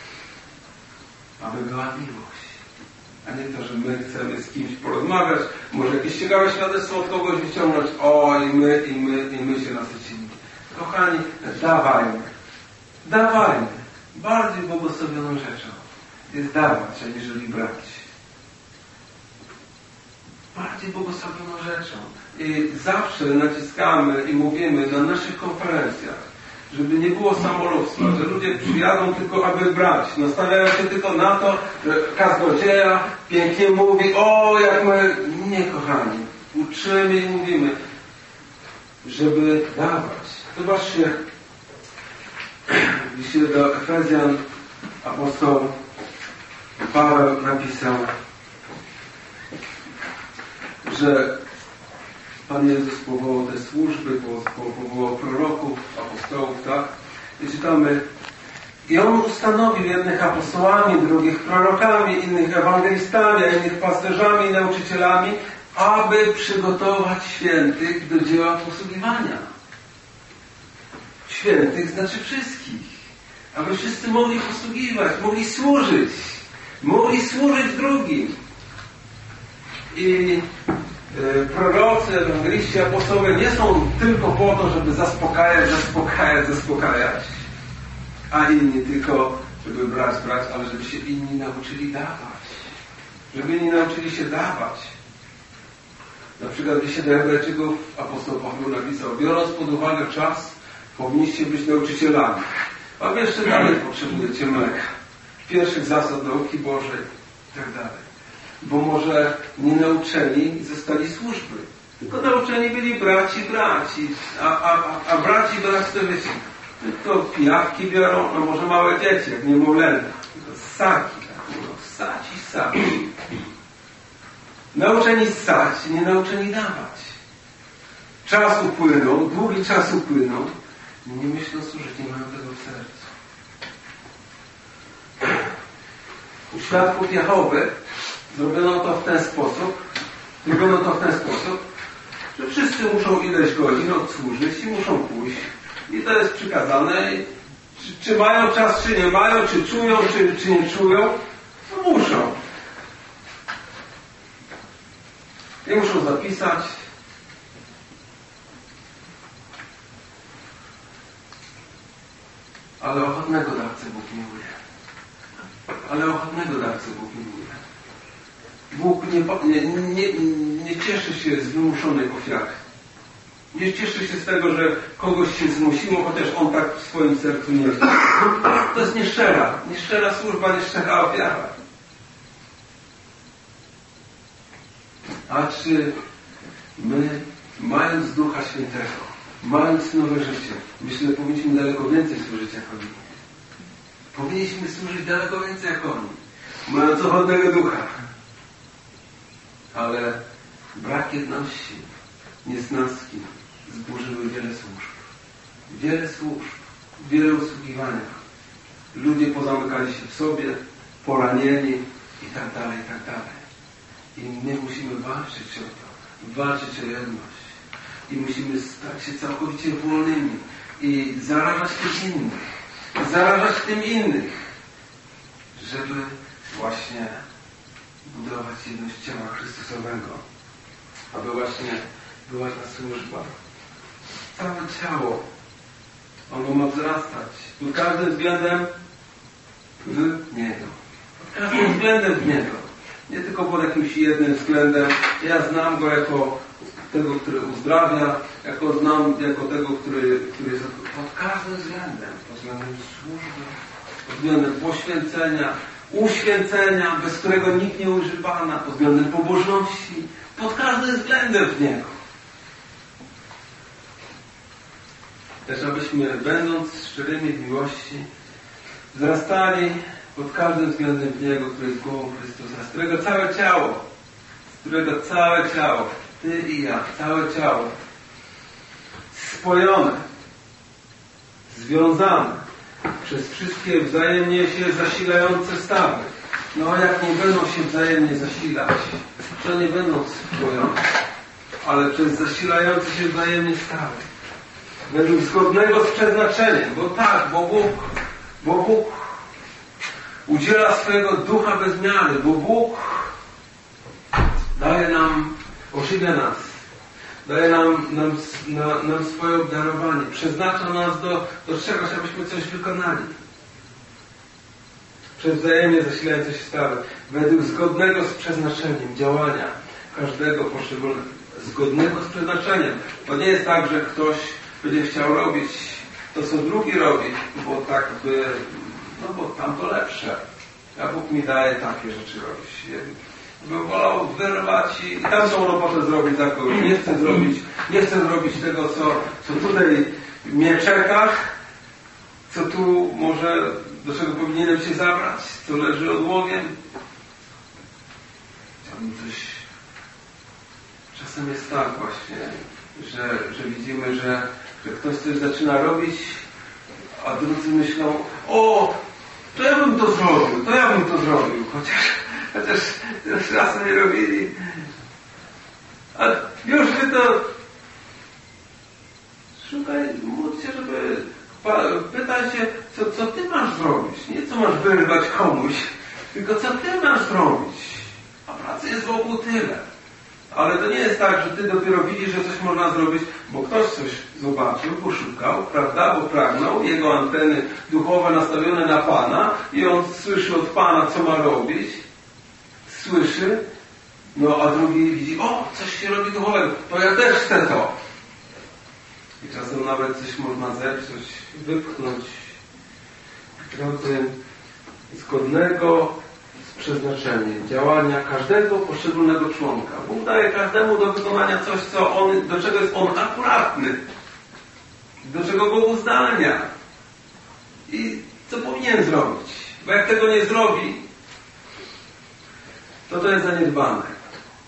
Speaker 1: Aby była miłość. A nie to, że my chcemy z kimś porozmawiać, może jakieś ciekawe świadectwo od kogoś wyciągnąć. I my się nasycimy. Kochani, dawajmy. Bardziej błogosławioną rzeczą jest dawać, aniżeli brać. Bardziej błogosławioną rzeczą. I zawsze naciskamy i mówimy na naszych konferencjach, żeby nie było samolubstwa, że ludzie przyjadą tylko, aby brać. Nastawiają się tylko na to, że kaznodzieja pięknie mówi, jak my... Nie, kochani. Uczymy i mówimy, żeby dawać. Zobaczcie, jeśli do Efezjan apostoł Paweł napisał, że Pan Jezus powołał te służby, powołał proroków, apostołów, tak? I czytamy, i On ustanowił jednych apostołami, drugich prorokami, innych ewangelistami, a innych pasterzami i nauczycielami, aby przygotować świętych do dzieła posługiwania. świętych znaczy wszystkich. Aby wszyscy mogli posługiwać, mogli służyć drugim. I prorocy, ewangeliści, apostołowie nie są tylko po to, żeby zaspokajać, a inni tylko, żeby brać, ale żeby się inni nauczyli dawać. Żeby inni nauczyli się dawać. Na przykład w liście do Hebrajczyków apostoł Paweł napisał: biorąc pod uwagę czas, powinniście być nauczycielami. A wy jeszcze dalej potrzebujecie mleka. Pierwszych zasad nauki Bożej i tak dalej. Bo może nie nauczeni zostali służby. Tylko nauczeni byli braci, a braci to wiecie, tylko pijawki biorą, no może małe dzieci, jak niemowlęta. Tylko ssaki, tak mówią, ssaki. Nauczeni ssać, nie nauczeni dawać. Czas upłynął, długi czas upłynął. Nie myślą służyć, nie mają tego w sercu. U świadków Jehowy zrobiono to w ten sposób, że wszyscy muszą ileś godzin odsłużyć i muszą pójść. I to jest przykazane. Czy mają czas, czy nie mają, czy czują, czy nie czują, to muszą. I muszą zapisać. Ale ochotnego dawcę Bóg miłuje. Bóg nie cieszy się z wymuszonej ofiary. Nie cieszy się z tego, że kogoś się zmusiło, chociaż on tak w swoim sercu nie chce. To jest nieszczera służba, nieszczera ofiara. A czy my, mając Ducha Świętego, mając nowe życie, myślę, że powinniśmy daleko więcej służyć jak oni. Powinniśmy służyć daleko więcej jak oni. Mając ochotnego Ducha. Ale brak jedności, niesnaski zburzyły wiele służb, wiele usługiwania. Ludzie pozamykali się w sobie, poranieni i tak dalej. I my musimy walczyć o to, walczyć o jedność. I musimy stać się całkowicie wolnymi i zarażać tym innych, żeby właśnie budować jedność ciała Chrystusowego, aby właśnie była ta służba. Całe ciało, ono ma wzrastać pod każdym względem w Niego. Nie tylko pod jakimś jednym względem. Ja znam Go jako tego, który uzdrawia, znam jako tego, który jest pod każdym względem. Pod względem służby, pod względem poświęcenia, uświęcenia, bez którego nikt nie uży Pana, pod względem pobożności, pod każdym względem w Niego. Też abyśmy, będąc szczerymi w miłości, wzrastali pod każdym względem w Niego, który jest głową Chrystusa, z którego całe ciało, Ty i ja, całe ciało, spojone, związane przez wszystkie wzajemnie się zasilające stawy. No jak nie będą się wzajemnie zasilać, to nie będą spojone, ale przez zasilające się wzajemnie stawy. Według zgodnego z przeznaczeniem, bo Bóg udziela swojego Ducha bez miary, bo Bóg daje nam, ożywia nas, daje nam swoje obdarowanie, przeznacza nas do czegoś, abyśmy coś wykonali. Przez wzajemnie zasilające się sprawy, według zgodnego z przeznaczeniem działania każdego poszczególnego, zgodnego z przeznaczeniem. To nie jest tak, że ktoś będzie chciał robić to, co drugi robi, bo tak by, bo tam to lepsze. A Bóg mi daje takie rzeczy robić. Bym wolał wyrwać i tamtą robotę zrobić za kogoś. Nie chcę zrobić tego, co tutaj mnie czeka, co tu może, do czego powinienem się zabrać, co leży odłogiem. Chciałbym coś. Czasem jest tak właśnie, że widzimy, że ktoś coś zaczyna robić, a drudzy myślą, to ja bym to zrobił, chociaż czasem nie robili. A już wy to módl się, żeby Pytaj się, co ty masz zrobić. Nie co masz wyrwać komuś, tylko co ty masz zrobić. A pracy jest wokół tyle. Ale to nie jest tak, że ty dopiero widzisz, że coś można zrobić, bo ktoś coś zobaczył, poszukał, prawda, bo pragnął, jego anteny duchowe nastawione na Pana i on słyszy od Pana, co ma robić. Słyszy, no a drugi widzi, o, coś się robi duchowego, to ja też chcę to. I czasem nawet coś można zepsuć, wypchnąć drodzy zgodnego z przeznaczeniem działania każdego poszczególnego członka. Bóg daje każdemu do wykonania coś, do czego jest on akuratny, do czego go uzdalnia i co powinien zrobić. Bo jak tego nie zrobi, to jest zaniedbane.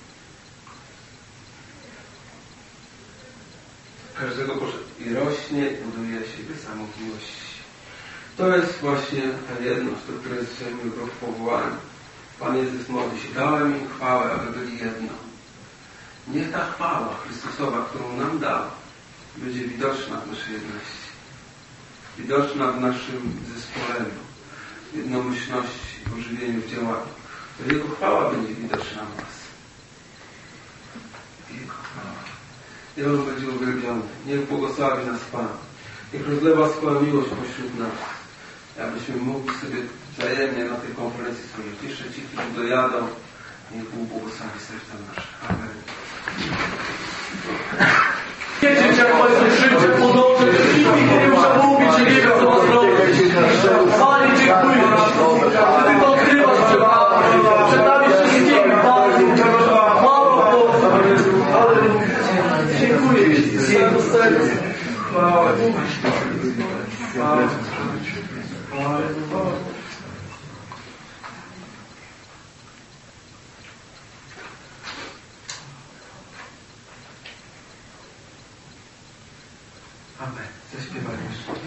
Speaker 1: Każdego i rośnie, buduje siebie samą w miłości. To jest właśnie ta jedność, do której jesteśmy go powołani. Pan Jezus modli się, dałem im chwałę, aby byli jedno. Niech ta chwała Chrystusowa, którą nam dał, będzie widoczna w naszej jedności. Widoczna w naszym zespoleniu, jednomyślności, ożywieniu w działaniu. To Jego chwała będzie widoczna w nas. Jego chwała. Niech On będzie uwielbiony. Niech błogosławi nas Pan. Niech rozlewa swoją miłość pośród nas. Abyśmy mogli sobie wzajemnie na tej konferencji sobie jeszcze ci, którzy dojadą. Niech Bóg błogosławi serca nasze. Amen.
Speaker 2: Wiecie, jak Państwo życie podążać, nikt nie muszę mówić, że nie wiem, co ma zrobić. Panie, dziękuję Ci, że Ty to odkrywasz przed nami wszystkimi, Panie. Mało Boże, ale dziękuję Ci z całego serca. Chwała Ci.
Speaker 1: Amen. Zaśpiewamy jeszcze.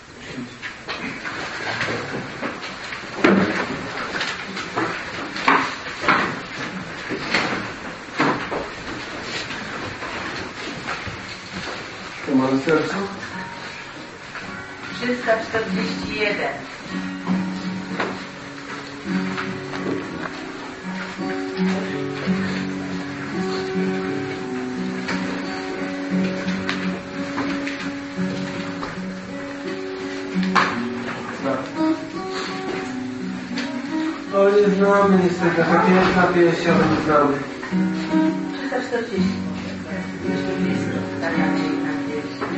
Speaker 1: Co ma na sercu?
Speaker 3: 341.
Speaker 1: No nie znamy niestety, taka piękna pieśń, ale nie znamy.
Speaker 3: 340. Jeszcze blisko. Stawiamy się na pieśń.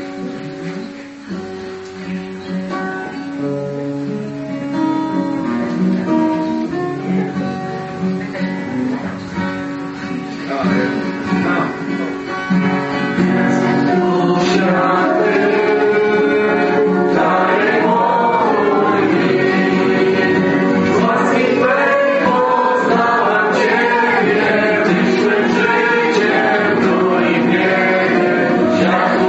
Speaker 2: Ciebie, Tyś mym życiem, tu i mnie,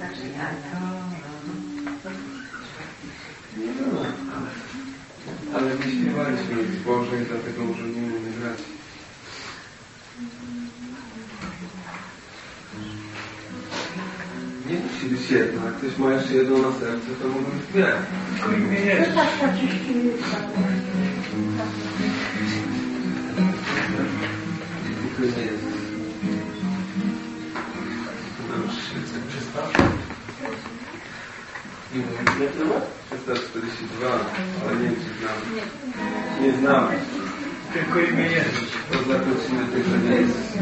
Speaker 1: Nie, ale nie śpiewaliśmy w Bożej, dlatego może nie umiemy grać. Nie musi być jedna. Jak ktoś ma jeszcze jedną na sercu, to mogą być dwie.
Speaker 2: Tylko im nie jest.
Speaker 1: Tylko nie jest. To nam świecę 342, ale nie wiem, czy znamy. Nie znamy.
Speaker 2: Tylko imię Jezus.
Speaker 1: To zakończymy tylko nie jest.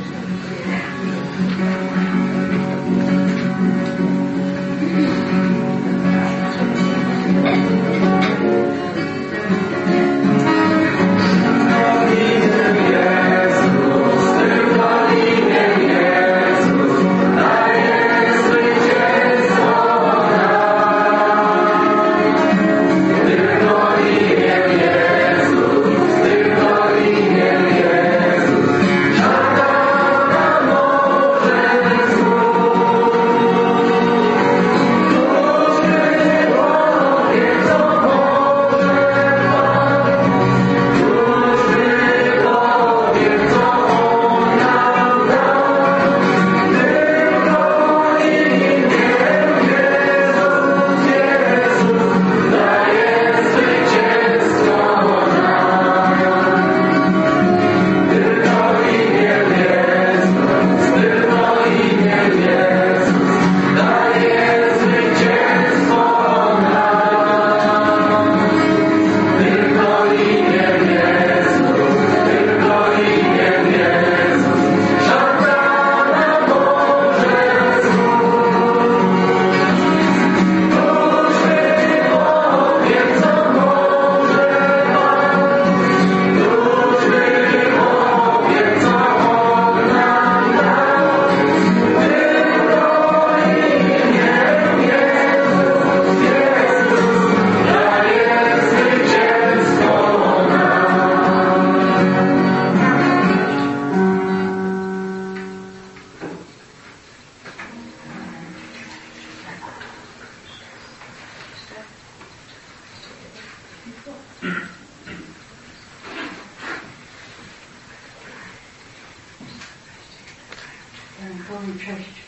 Speaker 3: Cześć.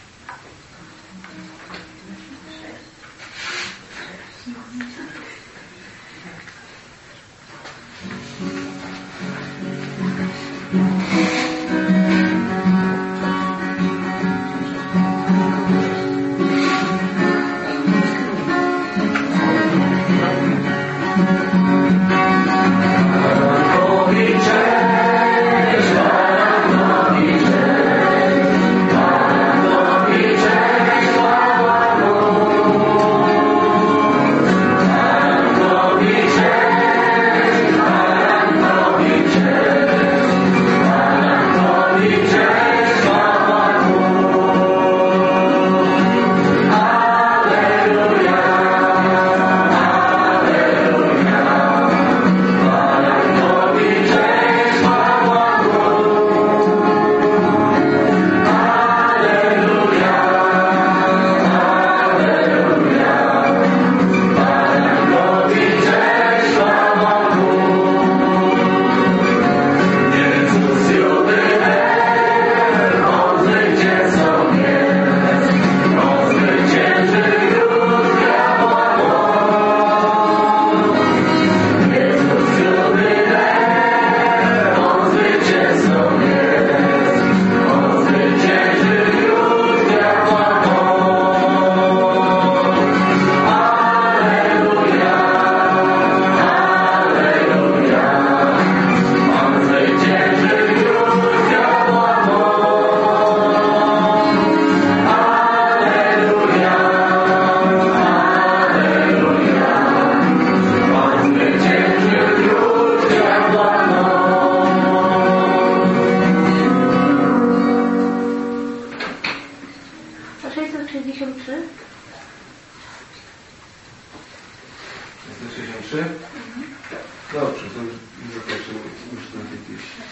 Speaker 1: Dobrze, to już zakończymy już na tej pieśni.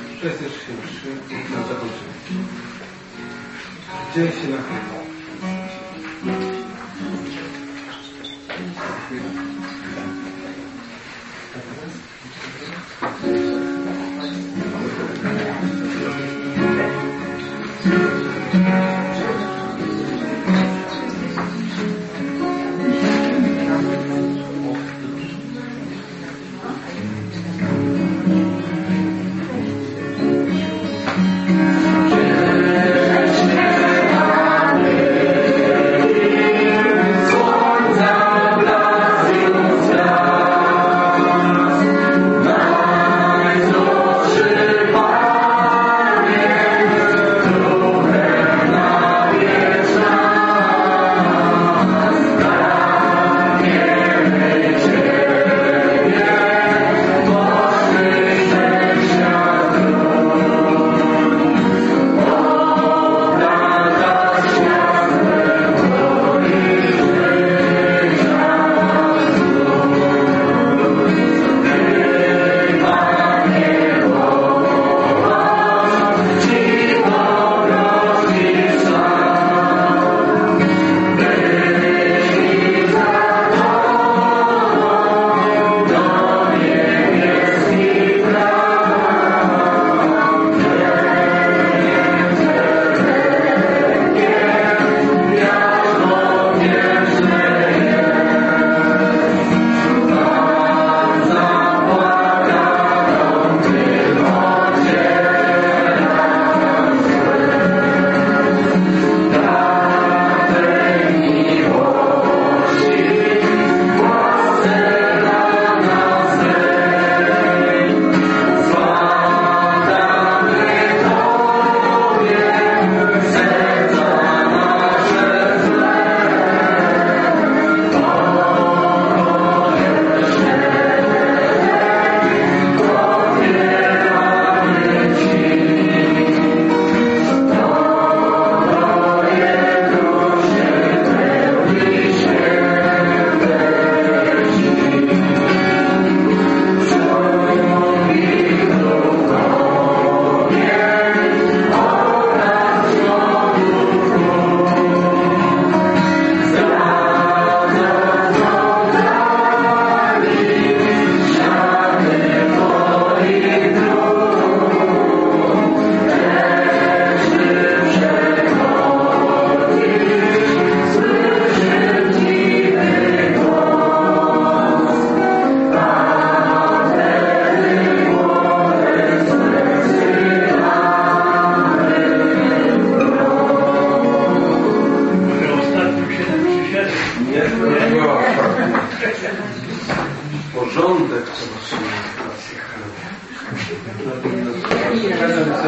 Speaker 1: 663, na zakończenie. Dzień się nachyla.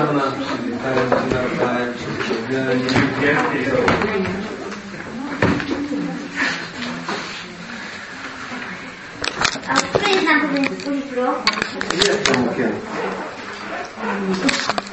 Speaker 1: Pana, przywitałem Cię nawzajem,
Speaker 4: A który jest na tym livro?
Speaker 1: Jest to okienko.